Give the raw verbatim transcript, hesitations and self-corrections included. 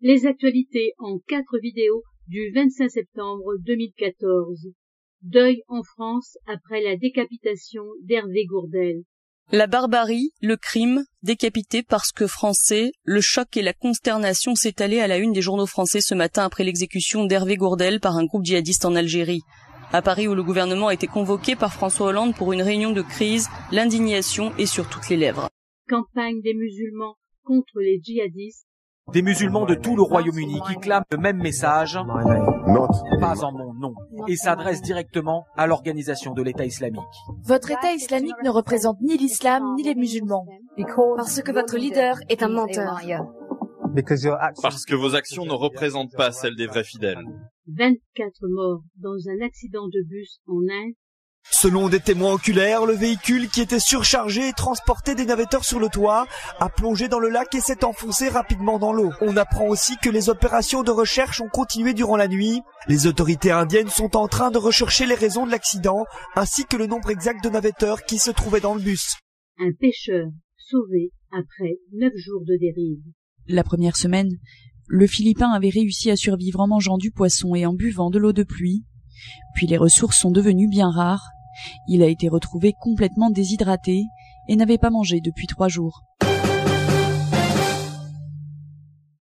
Les actualités en quatre vidéos du vingt-cinq septembre deux mille quatorze. Deuil en France après la décapitation d'Hervé Gourdel. La barbarie, le crime, décapité parce que français, le choc et la consternation s'étalaient à la une des journaux français ce matin après l'exécution d'Hervé Gourdel par un groupe djihadiste en Algérie. À Paris où le gouvernement a été convoqué par François Hollande pour une réunion de crise, l'indignation est sur toutes les lèvres. Campagne des musulmans contre les djihadistes. Des musulmans de tout le Royaume-Uni qui clament le même message, pas en mon nom, et s'adressent directement à l'organisation de l'État islamique. Votre État islamique ne représente ni l'islam ni les musulmans, parce que votre leader est un menteur. Parce que vos actions ne représentent pas celles des vrais fidèles. vingt-quatre morts dans un accident de bus en Inde. Selon des témoins oculaires, le véhicule qui était surchargé et transportait des navetteurs sur le toit a plongé dans le lac et s'est enfoncé rapidement dans l'eau. On apprend aussi que les opérations de recherche ont continué durant la nuit. Les autorités indiennes sont en train de rechercher les raisons de l'accident ainsi que le nombre exact de navetteurs qui se trouvaient dans le bus. Un pêcheur sauvé après neuf jours de dérive. La première semaine, le Philippin avait réussi à survivre en mangeant du poisson et en buvant de l'eau de pluie. Puis les ressources sont devenues bien rares. Il a été retrouvé complètement déshydraté et n'avait pas mangé depuis trois jours.